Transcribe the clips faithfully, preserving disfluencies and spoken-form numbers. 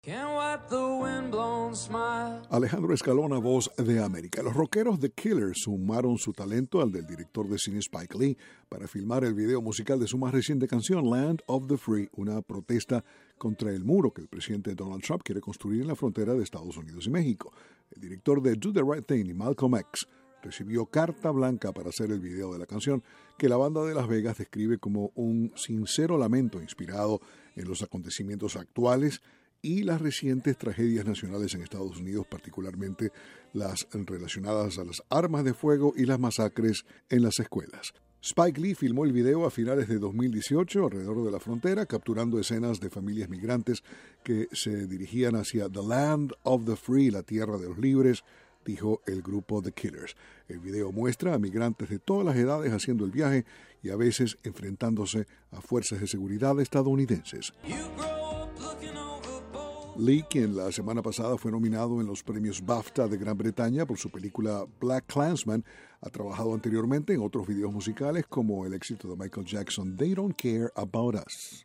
Alejandro Escalona, voz de América. Los rockeros The Killers sumaron su talento al del director de cine Spike Lee para filmar el video musical de su más reciente canción, Land of the Free, una protesta contra el muro que el presidente Donald Trump quiere construir en la frontera de Estados Unidos y México. El director de Do the Right Thing y Malcolm X recibió carta blanca para hacer el video de la canción, que la banda de Las Vegas describe como un sincero lamento inspirado en los acontecimientos actuales y las recientes tragedias nacionales en Estados Unidos, particularmente las relacionadas a las armas de fuego y las masacres en las escuelas. Spike Lee filmó el video a finales de dos mil dieciocho alrededor de la frontera, capturando escenas de familias migrantes que se dirigían hacia The Land of the Free, la tierra de los libres, dijo el grupo The Killers. El video muestra a migrantes de todas las edades haciendo el viaje y a veces enfrentándose a fuerzas de seguridad estadounidenses. Lee, quien la semana pasada fue nominado en los premios BAFTA de Gran Bretaña por su película Black Klansman, ha trabajado anteriormente en otros videos musicales como el éxito de Michael Jackson, They Don't Care About Us.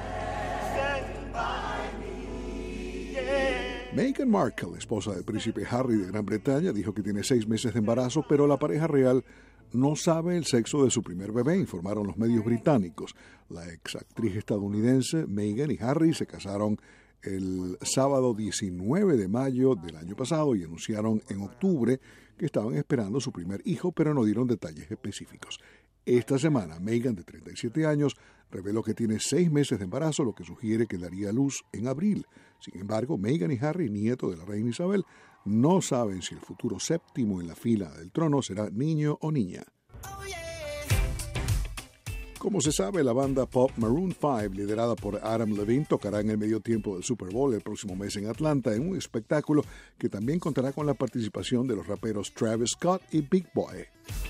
Meghan Markle, esposa del príncipe Harry de Gran Bretaña, dijo que tiene seis meses de embarazo, pero la pareja real no sabe el sexo de su primer bebé, informaron los medios británicos. La exactriz estadounidense Meghan y Harry se casaron el sábado diecinueve de mayo del año pasado y anunciaron en octubre que estaban esperando su primer hijo, pero no dieron detalles específicos. Esta semana, Meghan, de treinta y siete años, reveló que tiene seis meses de embarazo, lo que sugiere que daría a luz en abril. Sin embargo, Meghan y Harry, nieto de la reina Isabel, no saben si el futuro séptimo en la fila del trono será niño o niña. Como se sabe, la banda pop Maroon cinco, liderada por Adam Levine, tocará en el medio tiempo del Super Bowl el próximo mes en Atlanta, en un espectáculo que también contará con la participación de los raperos Travis Scott y Big Boy.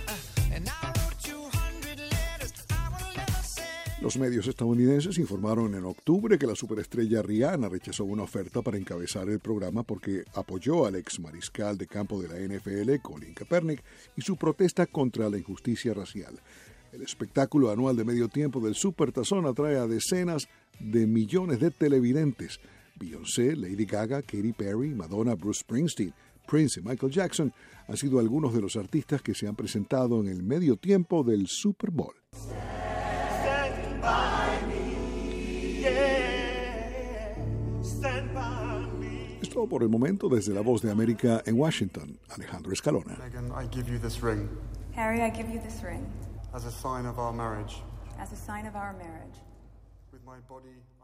Los medios estadounidenses informaron en octubre que la superestrella Rihanna rechazó una oferta para encabezar el programa porque apoyó al ex mariscal de campo de la N F L, Colin Kaepernick, y su protesta contra la injusticia racial. El espectáculo anual de medio tiempo del Supertazón atrae a decenas de millones de televidentes. Beyoncé, Lady Gaga, Katy Perry, Madonna, Bruce Springsteen, Prince y Michael Jackson han sido algunos de los artistas que se han presentado en el medio tiempo del Super Bowl. Stand by me, yeah. Stand by me. Es todo por el momento desde La Voz de América en Washington. Alejandro Escalona. Meghan, I give you this ring. Harry, I give you this ring. As a sign of our marriage. As a sign of our marriage. With my body